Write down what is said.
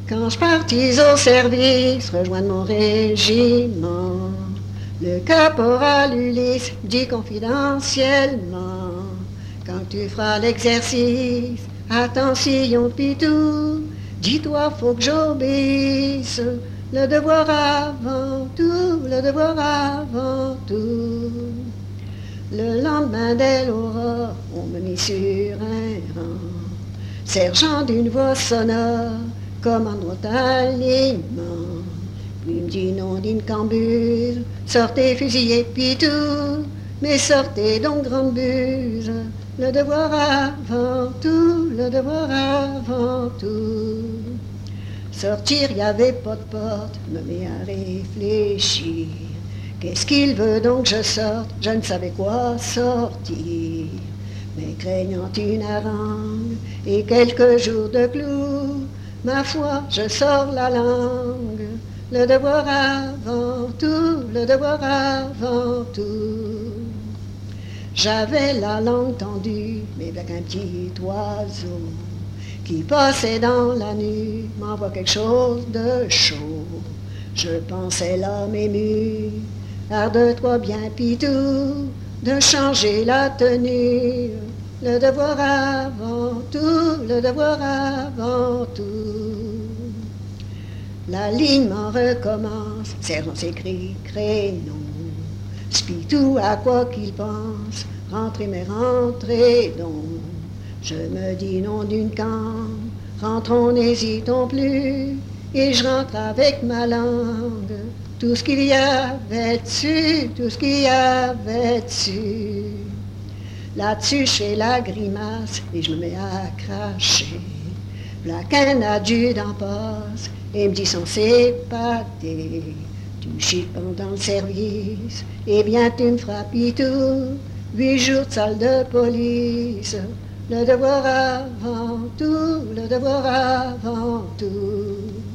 Quand je partis au service, rejoindre mon régiment, le caporal Ulysse dit confidentiellement, quand tu feras l'exercice, attention Pitou, dis-toi faut que j'obéisse, le devoir avant tout, le devoir avant tout. Le lendemain dès l'aurore, on me mit sur un rang, sergent d'une voix sonore, commande votre alignement. Puis il me dit non d'une cambuse, sortez fusillés puis tout, mais sortez donc grande buse, le devoir avant tout, le devoir avant tout. Sortir, y avait pas de porte, me met à réfléchir. Qu'est-ce qu'il veut donc que je sorte? Je ne savais quoi sortir. Mais craignant une harangue et quelques jours de clous, ma foi, je sors la langue. Le devoir avant tout, le devoir avant tout. J'avais la langue tendue, mais avec un petit oiseau qui passait dans la nuit m'envoie quelque chose de chaud. Je pensais l'homme ému, arde-toi bien Pitou, de changer la tenue, le devoir avant tout, le devoir avant tout. L'alignement recommence, sergent s'écrie créneau, Pitou à quoi qu'il pense, rentrez mais rentrez donc. Je me dis non d'une canne, rentrons, n'hésitons plus, et je rentre avec ma langue, tout ce qu'il y avait dessus, tout ce qu'il y avait dessus. Là-dessus, je fais la grimace et je me mets à cracher. Là qu'un adjudant passe et me dit sans s'épater, tu chies pendant le service, eh bien tu me feras Pitou, 8 jours de salle de police. Le devoir avant tout, le devoir avant tout.